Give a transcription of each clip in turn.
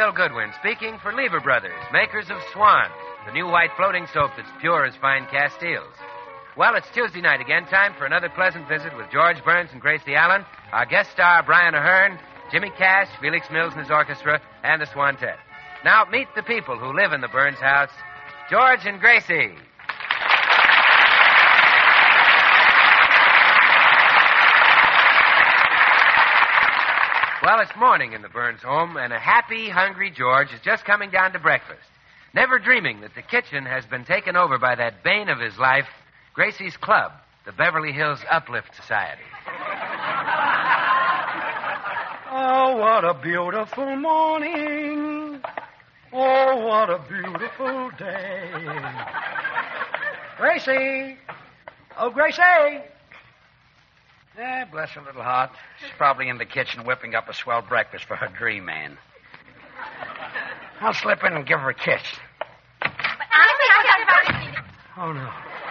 Bill Goodwin speaking for Lever Brothers, makers of Swan, the new white floating soap that's pure as fine Castiles. Well, it's Tuesday night again, time for another pleasant visit with George Burns and Gracie Allen, our guest star Brian Ahern, Jimmy Cash, Felix Mills and his orchestra, and the Swantet. Now, meet the people who live in the Burns house, George and Gracie. Well, it's morning in the Burns home, and a happy, hungry George is just coming down to breakfast, never dreaming that the kitchen has been taken over by that bane of his life, Gracie's Club, the Beverly Hills Uplift Society. Oh, what a beautiful morning. Oh, what a beautiful day. Gracie. Oh, Gracie. Bless her little heart. She's probably in the kitchen whipping up a swell breakfast for her dream man. I'll slip in and give her a kiss. Oh, no.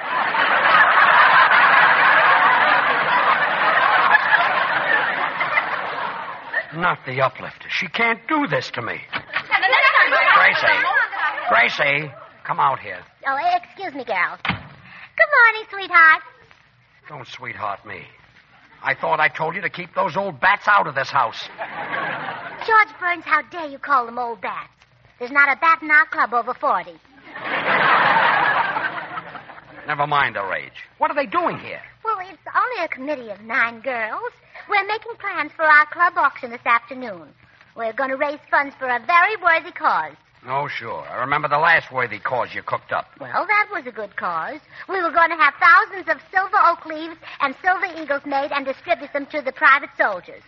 Not the uplifter. She can't do this to me. Gracie, come out here. Oh, excuse me, girls. Good morning, sweetheart. Don't sweetheart me. I thought I told you to keep those old bats out of this house. George Burns, how dare you call them old bats? There's not a bat in our club over 40. Never mind their age. What are they doing here? Well, it's only a committee of 9 girls. We're making plans for our club auction this afternoon. We're going to raise funds for a very worthy cause. Oh, sure. I remember the last worthy cause you cooked up. Well, that was a good cause. We were going to have thousands of silver oak leaves and silver eagles made and distribute them to the private soldiers.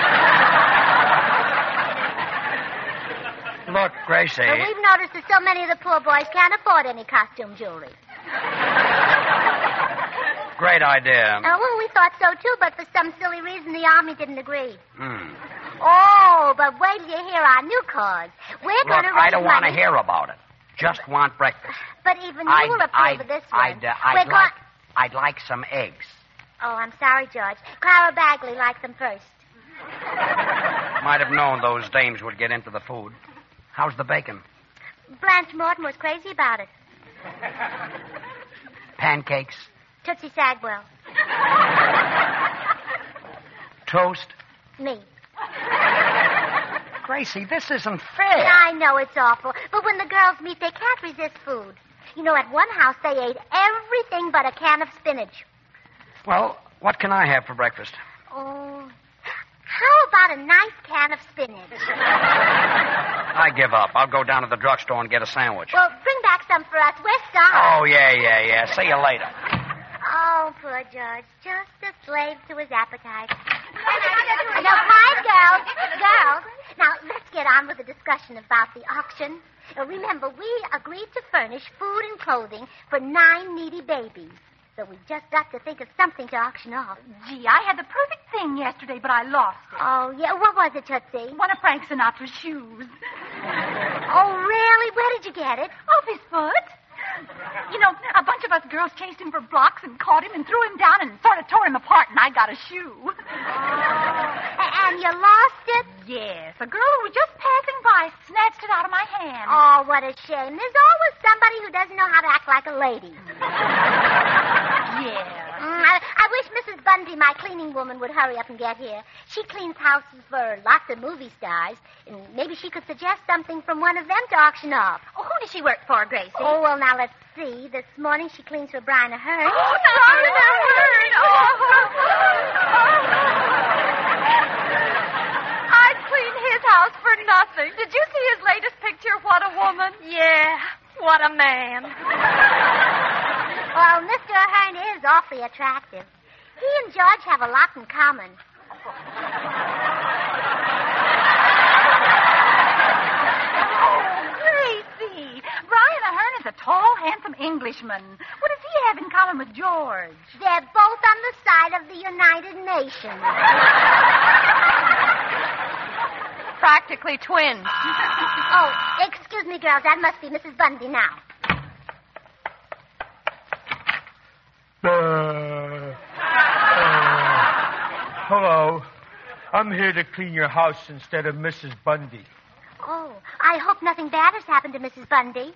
Look, Gracie. Well, we've noticed that so many of the poor boys can't afford any costume jewelry. Great idea. Well, we thought so, too, but for some silly reason, the Army didn't agree. Oh, but wait till you hear our new cause. We're going to raise I don't want to money. hear about it. Just want breakfast. But even you will approve of this one. I'd like some eggs. Oh, I'm sorry, George. Clara Bagley liked them first. Might have known those dames would get into the food. How's the bacon? Blanche Morton was crazy about it. Pancakes? Tootsie Sagwell. Toast? Me. Gracie, this isn't fair. I know it's awful, but when the girls meet, they can't resist food. You know, at one house, they ate everything but a can of spinach. Well, what can I have for breakfast? Oh, how about a nice can of spinach? I give up. I'll go down to the drugstore and get a sandwich. Well, bring back some for us. We're starving. Oh, yeah. See you later. Oh, poor George. Just a slave to his appetite. Now, quiet, girls. Girls. Now, let's get on with the discussion about the auction. Remember, we agreed to furnish food and clothing for 9 needy babies. So we just got to think of something to auction off. Gee, I had the perfect thing yesterday, but I lost it. Oh, yeah. What was it, Tootsie? One of Frank Sinatra's shoes. Oh, really? Where did you get it? Off his foot. You know, a bunch of us girls chased him for blocks and caught him and threw him down and sort of tore him apart, and I got a shoe. Oh, and you lost it? Yes. A girl who was just passing by snatched it out of my hand. Oh, what a shame. There's always somebody who doesn't know how to act like a lady. Yeah. I wish Mrs. Bundy, my cleaning woman, would hurry up and get here. She cleans houses for lots of movie stars, and maybe she could suggest something from one of them to auction off. Oh, who does she work for, Gracie? Oh, well, now, let's see. This morning she cleans for Brian Ahern. Oh, Brian Ahern! I'd clean his house for nothing. Did you see his latest picture? What a woman. Yeah, what a man. Well, Mr. Ahern is awfully attractive. He and George have a lot in common. Oh, Gracie. Brian Ahern is a tall, handsome Englishman. What does he have in common with George? They're both on the side of the United Nations. Practically twins. Oh, excuse me, girls. That must be Mrs. Bundy now. Hello. I'm here to clean your house instead of Mrs. Bundy. Oh, I hope nothing bad has happened to Mrs. Bundy.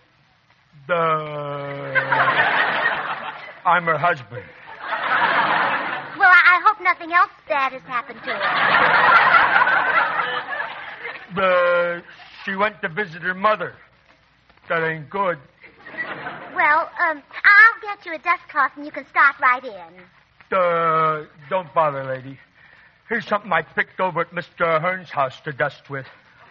I'm her husband. Well, I hope nothing else bad has happened to her. She went to visit her mother. That ain't good. Well, I'll get you a dust cloth and you can start right in. Don't bother, lady. Here's something I picked over at Mr. Hearn's house to dust with.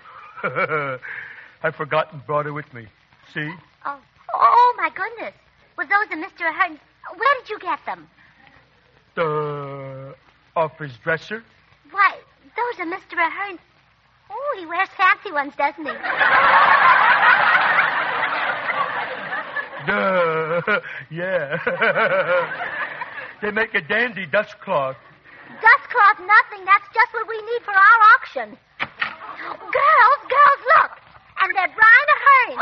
I forgot and brought it with me. See? Oh, my goodness. Well, those are Mr. Ahern's. Where did you get them? Off his dresser. Why, those are Mr. Ahern's. Oh, he wears fancy ones, doesn't he? Yeah. They make a dandy dust cloth. Dust cloth, nothing. That's just what we need for our auction. Girls, look. And they're Brian Ahern.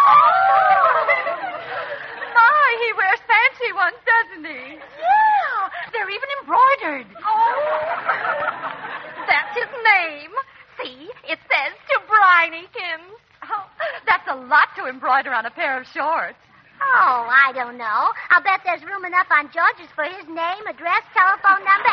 My, he wears fancy ones, doesn't he? Yeah, they're even embroidered. Oh. That's his name. See, it says to Brinykins. Oh, that's a lot to embroider on a pair of shorts. Oh, I don't know. I'll bet there's room enough on George's for his name, address, telephone number,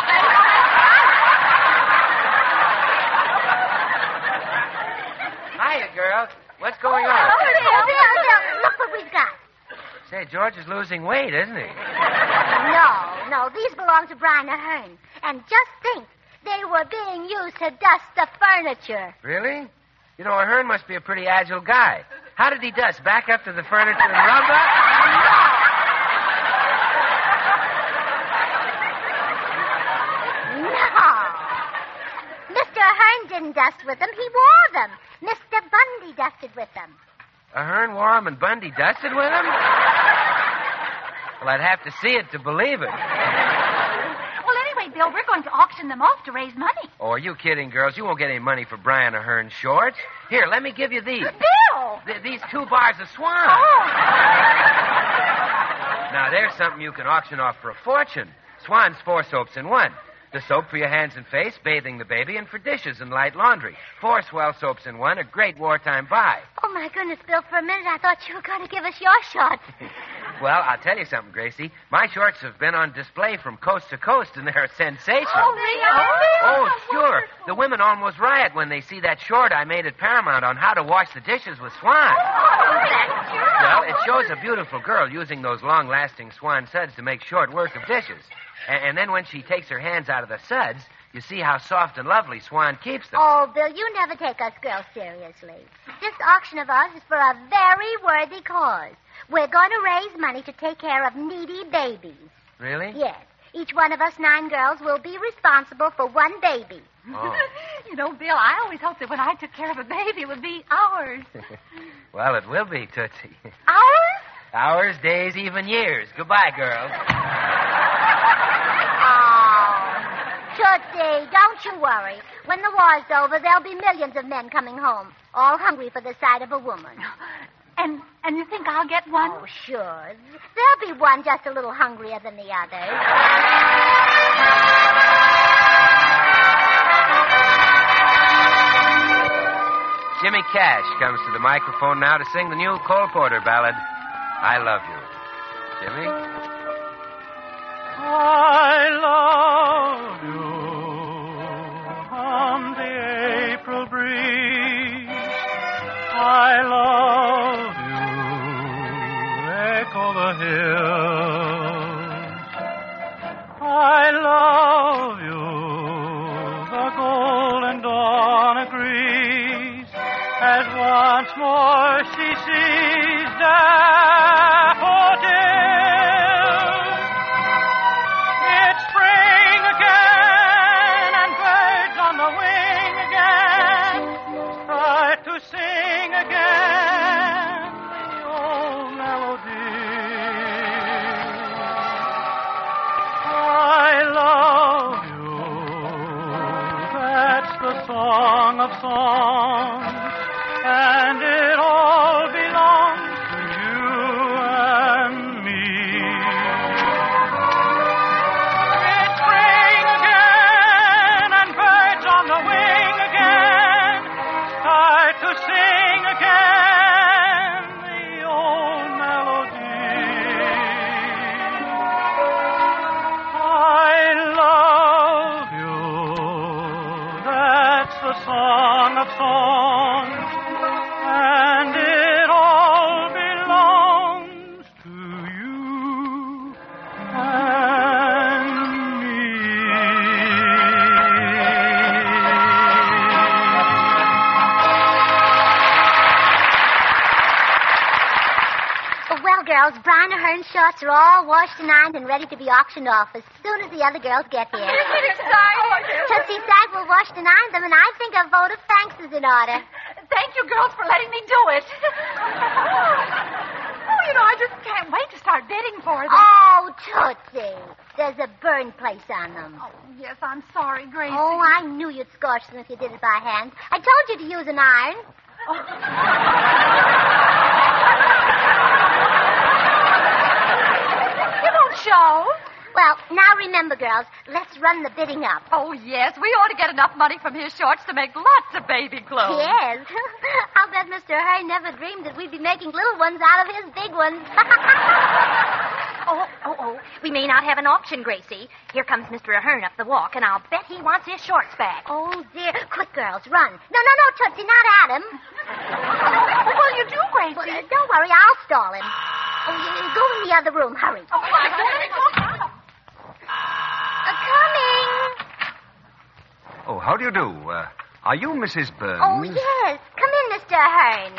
Hiya, girls. What's going on? Bill, look what we've got. Say, George is losing weight, isn't he? No, these belong to Brian Ahern. And just think, they were being used to dust the furniture. Really? You know, Ahern must be a pretty agile guy. How did he dust? Back up to the furniture and rub up? No. Mr. Ahern didn't dust with them. He wore them. Mr. Bundy dusted with them. Ahern wore them and Bundy dusted with them? Well, I'd have to see it to believe it. Well, anyway, Bill, we're going to auction them off to raise money. Oh, are you kidding, girls? You won't get any money for Brian Ahern's shorts. Here, let me give you these. Bill! These 2 bars of Swan. Oh. Now, there's something you can auction off for a fortune. Swan's 4 soaps in 1. The soap for your hands and face, bathing the baby, and for dishes and light laundry. 4 swell soaps in 1, a great wartime buy. Oh, my goodness, Bill, for a minute I thought you were going to give us your shorts. Well, I'll tell you something, Gracie. My shorts have been on display from coast to coast, and they're a sensation. Oh, really? Oh, sure. The women almost riot when they see that short I made at Paramount on how to wash the dishes with Swan. Well, it shows a beautiful girl using those long-lasting Swan suds to make short work of dishes. And then when she takes her hands out of the suds, you see how soft and lovely Swan keeps them. Oh, Bill, you never take us girls seriously. This auction of ours is for a very worthy cause. We're going to raise money to take care of needy babies. Really? Yes. Each one of us 9 girls will be responsible for 1 baby. Oh. You know, Bill, I always hoped that when I took care of a baby, it would be ours. Well, it will be, Tootsie. Ours? Hours, days, even years. Goodbye, girls. Tootsie, don't you worry. When the war's over, there'll be millions of men coming home, all hungry for the sight of a woman. And you think I'll get one? Oh, sure. There'll be one just a little hungrier than the others. Jimmy Cash comes to the microphone now to sing the new Cole Porter ballad, I Love You. Jimmy? I love you on the April breeze. I love you, echo the hills. I love you, the golden dawn agrees, as once more she sees daffodils. It's spring again, and birds on the wing again start to sing again the old melody. I love you, that's the song of songs, and it all belongs to you and me. It's spring again, and birds on the wing again start to sing song of songs, and it all belongs to you and me. Well, girls, Brian Ahern's shorts are all washed and ironed and ready to be auctioned off as soon as the other girls get here. Tootsie Sack will wash and iron them, and I think a vote of thanks is in order. Thank you, girls, for letting me do it. I just can't wait to start bidding for them. Oh, Tootsie, there's a burn place on them. Oh, yes, I'm sorry, Gracie. Oh, I knew you'd scorch them if you did it by hand. I told you to use an iron. You don't show. Well, now remember, girls, let's run the bidding up. Oh, yes. We ought to get enough money from his shorts to make lots of baby clothes. Yes. I'll bet Mr. Ahern never dreamed that we'd be making little ones out of his big ones. Oh. We may not have an auction, Gracie. Here comes Mr. Ahern up the walk, and I'll bet he wants his shorts back. Oh, dear. Quick, girls, run. No, Tootsie, not at him. What will you do, Gracie? Well, don't worry, I'll stall him. Oh, you go in the other room. Hurry. Coming. Oh, how do you do? Are you Mrs. Burns? Oh, yes. Come in, Mr. Ahern.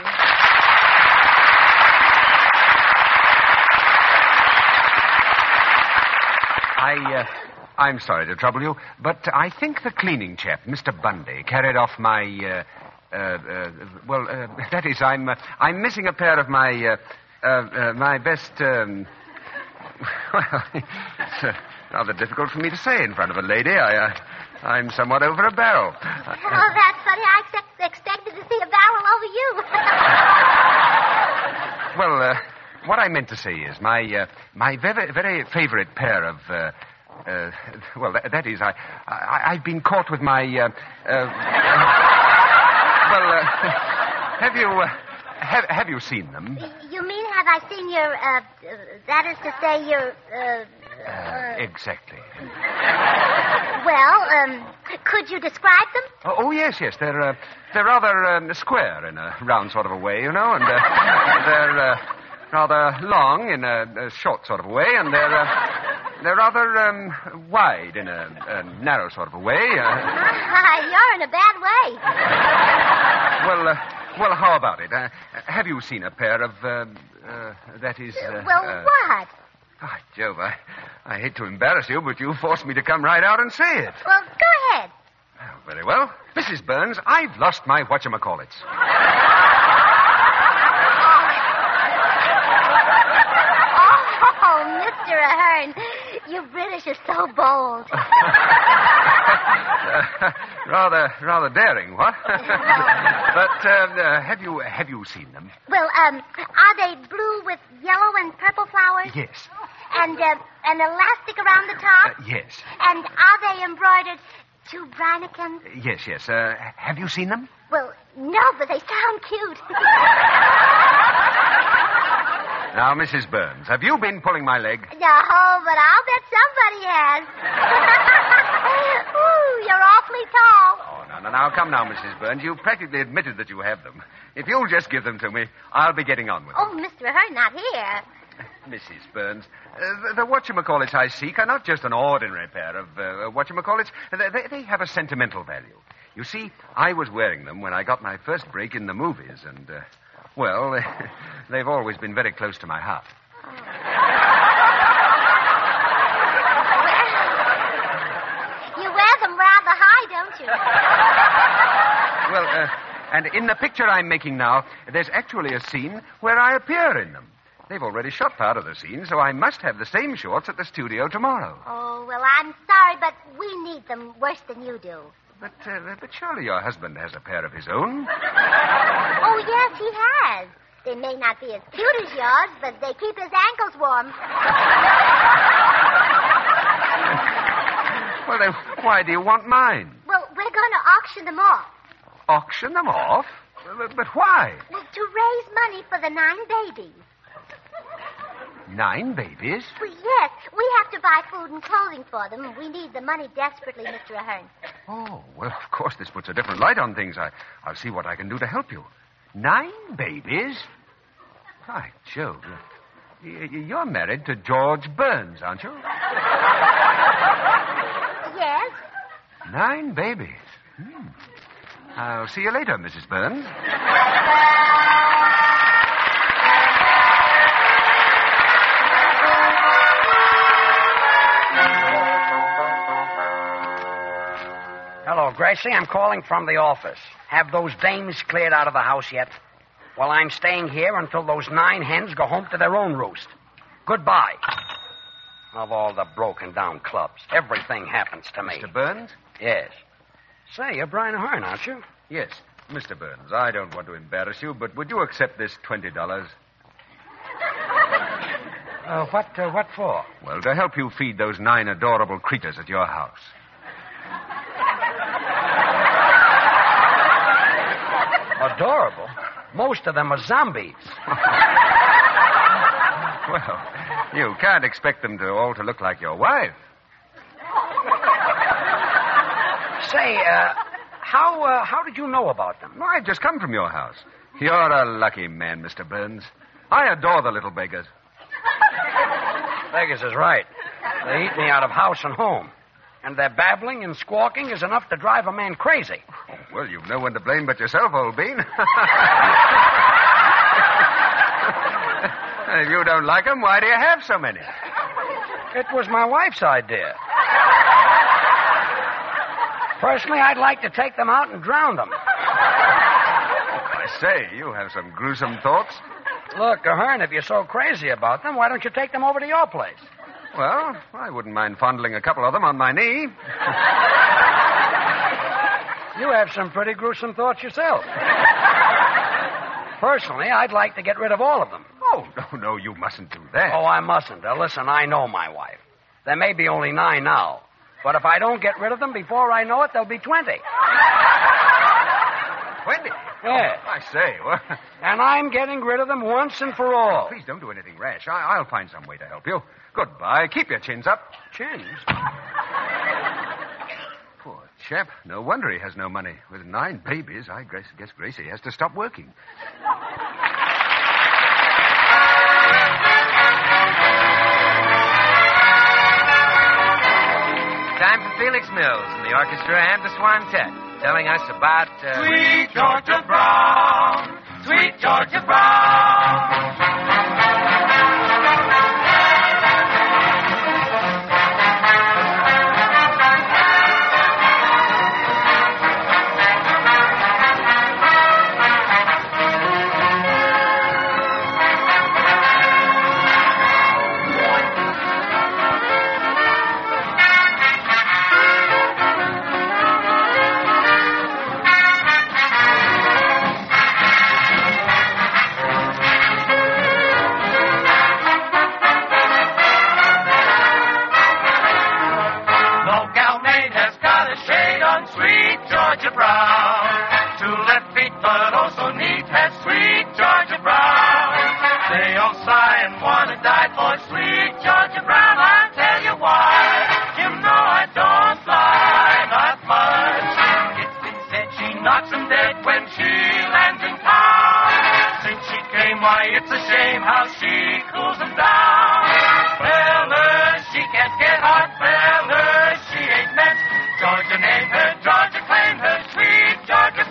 I'm sorry to trouble you, but I think the cleaning chap, Mr. Bundy, carried off my, that is, I'm missing a pair of my best, well, it's rather difficult for me to say in front of a lady. I'm somewhat over a barrel. Oh, that's funny. I expected to see a barrel over you. Well, what I meant to say is my very, very favorite pair of, that is, I've been caught with my, have you seen them? You mean, have I seen your, that is to say, your, Exactly. Well, could you describe them? Oh, yes. They're rather square in a round sort of a way, you know, and they're rather long in a short sort of a way, and they're rather wide in a narrow sort of a way. You're in a bad way. Well, how about it? Have you seen a pair of, that is... what? By Jove, I hate to embarrass you, but you forced me to come right out and say it. Well, go ahead. Oh, very well. Mrs. Burns, I've lost my whatchamacallits. Oh, Mr. Ahern, you British are so bold. Rather daring, what? But have you seen them? Well, are they blue with yellow and purple flowers? Yes. And an elastic around the top? Yes. And are they embroidered to Breinekens? Yes. Have you seen them? Well, no, but they sound cute. Now, Mrs. Burns, have you been pulling my leg? No, but I'll bet somebody has. Ooh, you're awfully tall. Oh, no. Now, come now, Mrs. Burns. You practically admitted that you have them. If you'll just give them to me, I'll be getting on with them. Oh, Mr. Ahern, not here. Mrs. Burns, the whatchamacallits I seek are not just an ordinary pair of whatchamacallits. They have a sentimental value. You see, I was wearing them when I got my first break in the movies, and, they've always been very close to my heart. You wear them rather high, don't you? Well, and in the picture I'm making now, there's actually a scene where I appear in them. They've already shot part of the scene, so I must have the same shorts at the studio tomorrow. Oh, well, I'm sorry, but we need them worse than you do. But surely your husband has a pair of his own. Oh, yes, he has. They may not be as cute as yours, but they keep his ankles warm. Well, then, why do you want mine? Well, we're going to auction them off. Auction them off? But why? Well, to raise money for the 9 babies. 9 babies? Well, yes. We have to buy food and clothing for them, and we need the money desperately, Mr. Ahern. Oh, well, of course, this puts a different light on things. I'll see what I can do to help you. 9 babies? By Jove. You're married to George Burns, aren't you? Yes? 9 babies. I'll see you later, Mrs. Burns. Hello, Gracie. I'm calling from the office. Have those dames cleared out of the house yet? Well, I'm staying here until those 9 hens go home to their own roost. Goodbye. Of all the broken-down clubs, everything happens to me. Mr. Burns? Yes. Say, you're Brian Ahern, aren't you? Yes, Mr. Burns. I don't want to embarrass you, but would you accept this $20? What for? Well, to help you feed those 9 adorable creatures at your house. Adorable? Most of them are zombies. Well, you can't expect them all to look like your wife. Say, how did you know about them? Well, I've just come from your house. You're a lucky man, Mr. Burns. I adore the little beggars. Vegas is right. They eat me out of house and home. And their babbling and squawking is enough to drive a man crazy. Oh, well, you've no one to blame but yourself, old bean. If you don't like them, why do you have so many? It was my wife's idea. Personally, I'd like to take them out and drown them. I say, you have some gruesome thoughts. Look, Ahern, if you're so crazy about them, why don't you take them over to your place? Well, I wouldn't mind fondling a couple of them on my knee. You have some pretty gruesome thoughts yourself. Personally, I'd like to get rid of all of them. Oh, no, you mustn't do that. Oh, I mustn't. Now, listen, I know my wife. There may be only 9 now. But if I don't get rid of them before I know it, there'll be 20. 20? Yeah. I say, well... And I'm getting rid of them once and for all. Please don't do anything rash. I'll find some way to help you. Goodbye. Keep your chins up. Chins? Poor chap. No wonder he has no money. With 9 babies, I guess Gracie has to stop working. Time for Felix Mills and the orchestra and the Swantet, telling us about... Sweet Georgia Brown, sweet Georgia Brown. It's a shame how she cools them down. Fellas, she can't get hot. Fellas, she ain't met. Georgia named her, Georgia claimed her, sweet Georgia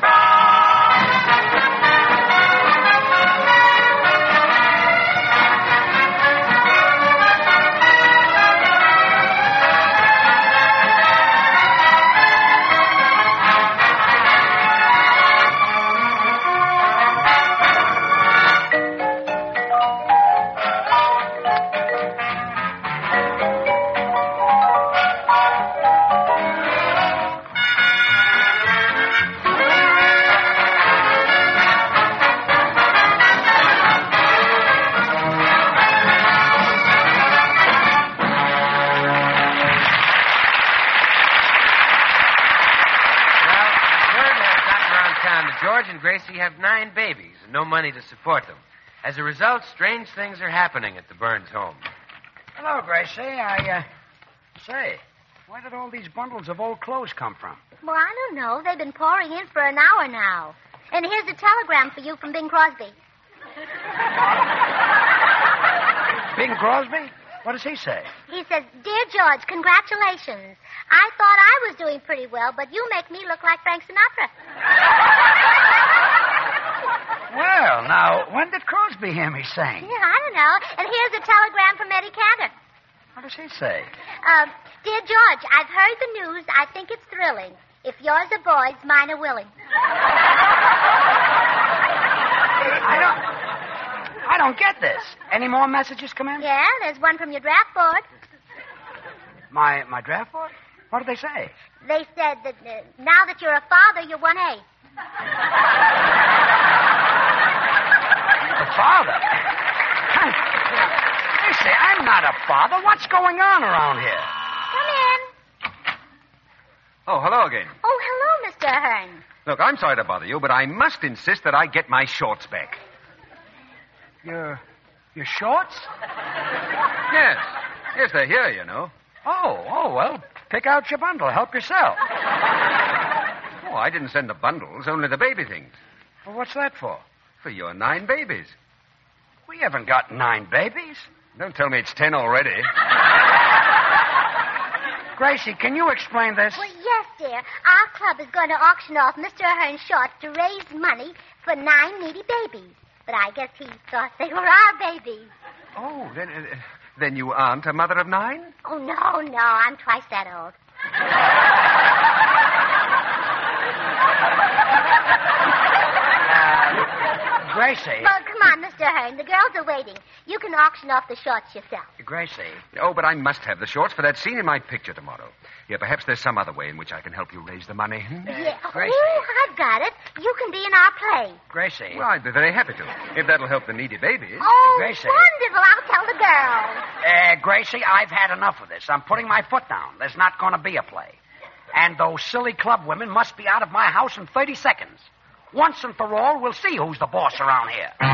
George and Gracie have 9 babies and no money to support them. As a result, strange things are happening at the Burns home. Hello, Gracie. Say, where did all these bundles of old clothes come from? Well, I don't know. They've been pouring in for an hour now. And here's a telegram for you from Bing Crosby. Bing Crosby? What does he say? He says, Dear George, congratulations. I thought I was doing pretty well, but you make me look like Frank Sinatra. Well, now, when did Crosby hear me sing? Yeah, I don't know. And here's a telegram from Eddie Cantor. What does he say? Dear George, I've heard the news. I think it's thrilling. If yours are boys, mine are willing. I don't get this. Any more messages come in? Yeah, there's one from your draft board. My draft board? What did they say? They said that now that you're a father, you're 1A. The father? Gracie, I'm not a father. What's going on around here? Come in. Oh, hello again. Oh, hello, Mr. Ahern. Look, I'm sorry to bother you, but I must insist that I get my shorts back. Your shorts? Yes. Yes, they're here, you know. Oh, well, pick out your bundle. Help yourself. Oh, I didn't send the bundles, only the baby things. Well, what's that for? For your 9 babies. We haven't got 9 babies. Don't tell me it's 10 already. Gracie, can you explain this? Well, yes, dear. Our club is going to auction off Mr. Ahern's shorts to raise money for 9 needy babies. But I guess he thought they were our babies. Oh, then you aren't a mother of 9? Oh, no, I'm twice that old. Gracie. Well, come on, Mr. Ahern. The girls are waiting. You can auction off the shorts yourself. Gracie. Oh, but I must have the shorts for that scene in my picture tomorrow. Yeah, perhaps there's some other way in which I can help you raise the money. Yeah. Gracie. Oh, I've got it. You can be in our play. Gracie. Well, I'd be very happy to, if that'll help the needy babies. Oh, Gracie. wonderful. I'll tell the girls. Gracie, I've had enough of this. I'm putting my foot down. There's not going to be a play. And those silly club women must be out of my house in 30 seconds. Once and for all, we'll see who's the boss around here. All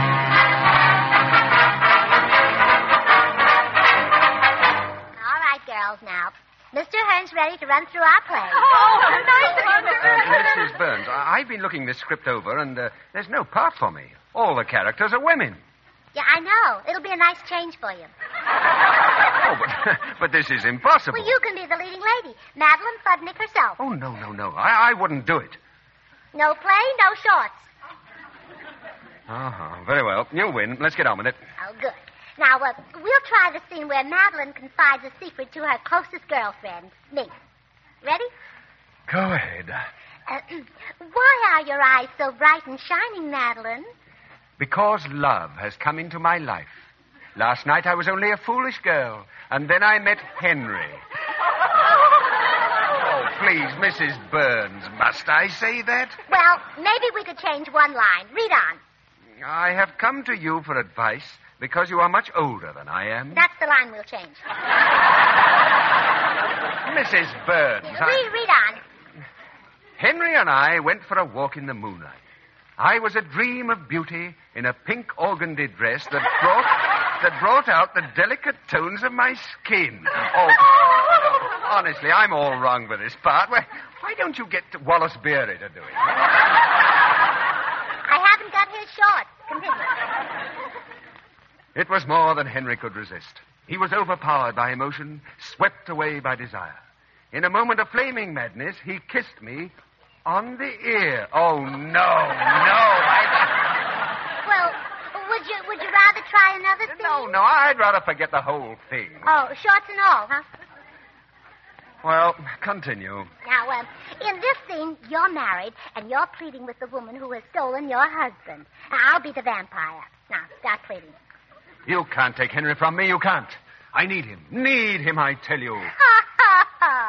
right, girls, now. Mr. Ahern's ready to run through our play. Oh, nice of you, Mrs. Burns, I've been looking this script over, and there's no part for me. All the characters are women. Yeah, I know. It'll be a nice change for you. Oh, but this is impossible. Well, you can be the leading lady, Madeline Fudnick herself. Oh, no. I wouldn't do it. No play, no shorts. Uh-huh. Very well. You'll win. Let's get on with it. Oh, good. Now, we'll try the scene where Madeline confides a secret to her closest girlfriend, me. Ready? Go ahead. Why are your eyes so bright and shining, Madeline? Because love has come into my life. Last night I was only a foolish girl, and then I met Henry. Oh, please, Mrs. Burns, must I say that? Well, maybe we could change one line. Read on. I have come to you for advice because you are much older than I am. That's the line we'll change. Mrs. Burns, Read on. Henry and I went for a walk in the moonlight. I was a dream of beauty in a pink organdy dress that brought out the delicate tones of my skin. Oh, honestly, I'm all wrong with this part. Why don't you get Wallace Beery to do it? I haven't got his shorts. Continue. It was more than Henry could resist. He was overpowered by emotion, swept away by desire. In a moment of flaming madness, he kissed me on the ear. Oh, no. Well, would you rather try another scene? No, I'd rather forget the whole thing. Oh, shorts and all, huh? Well, continue. Now, in this scene, you're married, and you're pleading with the woman who has stolen your husband. I'll be the vampire. Now, start pleading. You can't take Henry from me. You can't. I need him. Need him, I tell you. Ha, ha,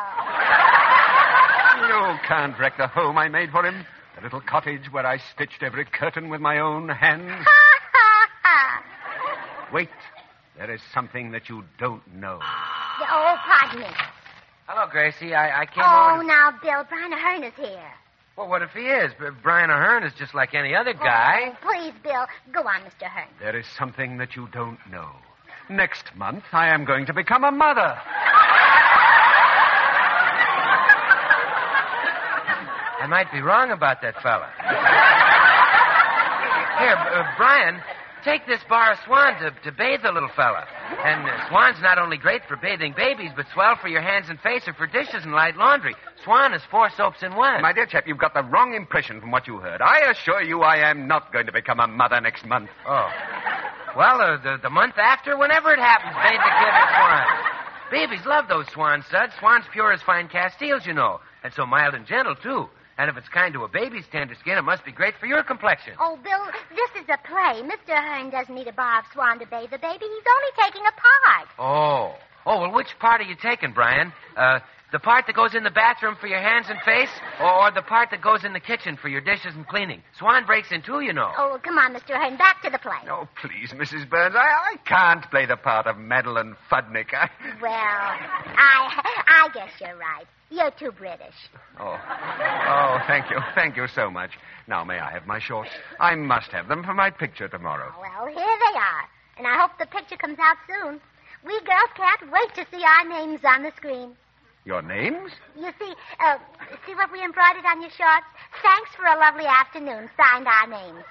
ha. You can't wreck the home I made for him. The little cottage where I stitched every curtain with my own hands. Ha, ha, ha. Wait. There is something that you don't know. Oh, pardon me. Hello, Gracie. I came Oh, over... now, Bill, Brian Ahern is here. Well, what if he is? Brian Ahern is just like any other guy. Oh, please, Bill. Go on, Mr. Hearn. There is something that you don't know. Next month, I am going to become a mother. I might be wrong about that fella. Here, Brian, take this bar of Swan to bathe the little fella. And Swan's not only great for bathing babies, but swell for your hands and face or for dishes and light laundry. Swan is 4 soaps in one. My dear chap, you've got the wrong impression from what you heard. I assure you I am not going to become a mother next month. Oh. Well, the month after, whenever it happens, bathe the kid with Swan. Babies love those Swan suds. Swan's pure as fine Castiles, you know. And so mild and gentle, too. And if it's kind to a baby's tender skin, it must be great for your complexion. Oh, Bill, this is a play. Mr. Hearn doesn't need a bar of Swan to bathe the baby. He's only taking a part. Oh, well, which part are you taking, Brian? The part that goes in the bathroom for your hands and face, or the part that goes in the kitchen for your dishes and cleaning? Swan breaks in two, you know. Oh, come on, Mr. Hearn. Back to the play. Oh, please, Mrs. Burns, I can't play the part of Madeline Fudnick. Well, I guess you're right. You're too British. Oh, thank you. Thank you so much. Now, may I have my shorts? I must have them for my picture tomorrow. Well, here they are. And I hope the picture comes out soon. We girls can't wait to see our names on the screen. Your names? You see what we embroidered on your shorts? Thanks for a lovely afternoon. Signed our names.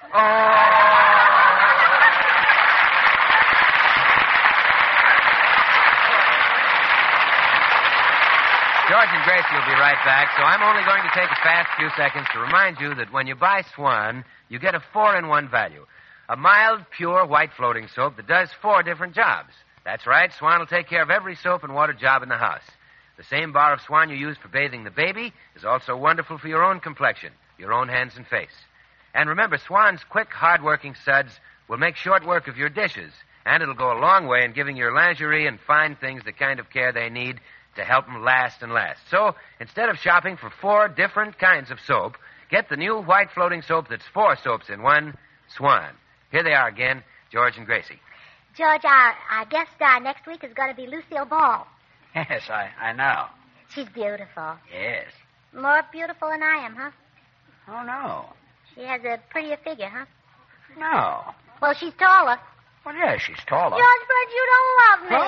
George and Gracie will be right back, so I'm only going to take a fast few seconds to remind you that when you buy Swan, you get a 4-in-1 value. A mild, pure, white floating soap that does 4 different jobs. That's right, Swan will take care of every soap and water job in the house. The same bar of Swan you use for bathing the baby is also wonderful for your own complexion, your own hands and face. And remember, Swan's quick, hard-working suds will make short work of your dishes, and it'll go a long way in giving your lingerie and fine things the kind of care they need to help them last and last. So, instead of shopping for 4 different kinds of soap, get the new white floating soap that's 4 soaps in one, Swan. Here they are again, George and Gracie. George, our guest star next week is going to be Lucille Ball. Yes, I know. She's beautiful. Yes. More beautiful than I am, huh? Oh, no. She has a prettier figure, huh? No. Well, she's taller. Well, yeah, she's taller. George, but you don't love me.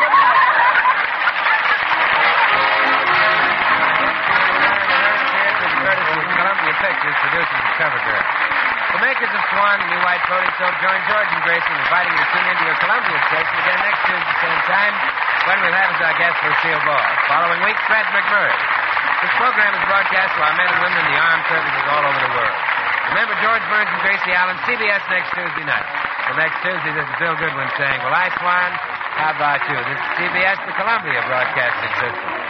Columbia Pictures produces the cover girl. The makers of Swan, the new white floating soap, join George and Gracie in inviting you to tune into your Columbia station again next Tuesday, same time, when we'll have as our guest Lucille Ball. Following week, Fred McMurray. This program is broadcast to our men and women in the armed services all over the world. Remember George Burns and Gracie Allen, CBS next Tuesday night. Well, next Tuesday, this is Bill Goodwin saying, well, I, Swan, how about you? This is CBS, the Columbia Broadcasting System.